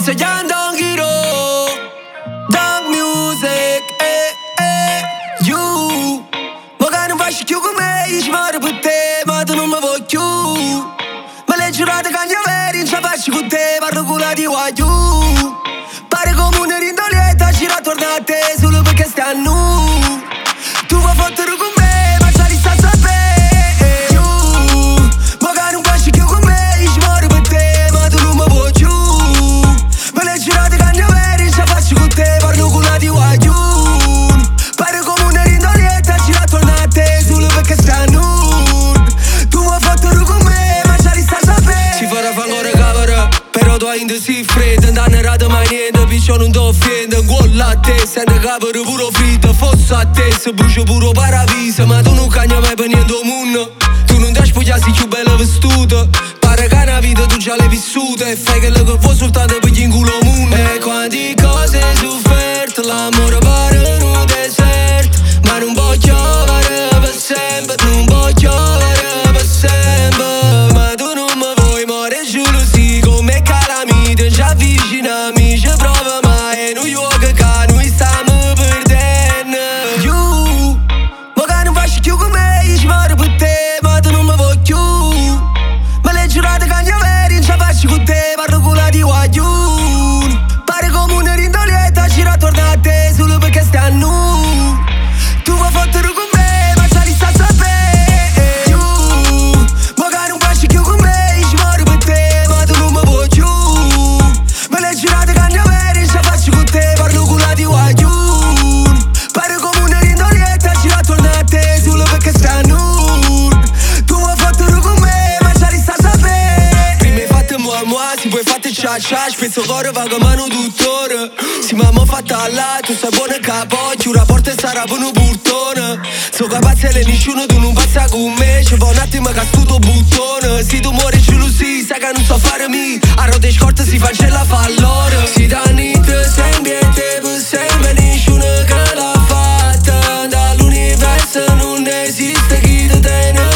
sto andando in giro Dog music, you ma che non faccio più con me, io ci muoio per te, ma tu non mi vuoi più. Ma le giurate che ne averi, non ci faccio con te, parlo con la di guagliù. Pare come una rindolietta, ci torna a te, solo perché stai a nu. Tu vuoi fottere con me, ma c'ha di sta sapere, you. Ma che non faccio più con me, io ci muoio per te, ma tu non mi vuoi più. Ma le giurate che ne averi, non ci faccio con te, parlo con la di guagliù. Pare come una rindolietta, ci torna a te, solo perché stai a nu. Tu vuoi fottere con me, ma c'ha di sta sapere. Si farà fangore cavolo, però tu hai si fredda, non danno rata mai niente, piccio non ti offende. Golla a te, sente cavolo puro fritto, fosse a te, se brucio puro paradiso. Ma tu non cagna mai per niente al mondo, tu non ti spogliassi più bello vestito. Pare che una vita tu già l'hai vissuta e fai che lo che vuoi soltanto per gli inculo mondo. E quanti cose hai sofferto, l'amore pare un deserto, ma non voglio giovare per sempre, non voglio giovare per sempre. Ma tu non mi vuoi morire gelosi come calamite, ci avvicinami, ci prova mai, New York che noi stiamo perdendo. You, ma che non faccio più con me, io ci muoio per te, ma tu non mi vuoi più. Ma le giurate che ne averi, non ci faccio con te, parlo con la di guagliù. Pare come una rindolietta, ci torna a te, solo perché stai a nu. Tu vuoi fottere con me, ma c'ha di sta sapere, you. Ma che non faccio più con me, io ci muoio per te, ma tu non mi vuoi più. Ma le giurate che ne averi, non ci faccio con te, parlo con la di guagliù. Pare come una rindolietta, ci torna a te, solo perché stai a nu. Tu vuoi fottere con me, ma c'ha di sta sapere. Prima hai fatto mua, si puoi fatte cia, spesso cuore va come un dottore. Si mamma fatta là, tu sei buona capocchio, un rapporto sarà per un burtone. So capace e nessuno, tu non passa con me, ci va un attimo che sto buttone. Se tu muori gelosi, sai che non so fare mi, a rote scorte si fa la fa loro. Si danni te sempre e te per sempre, nessuno che l'ha fatta. Dall'universo non esiste chi te tiene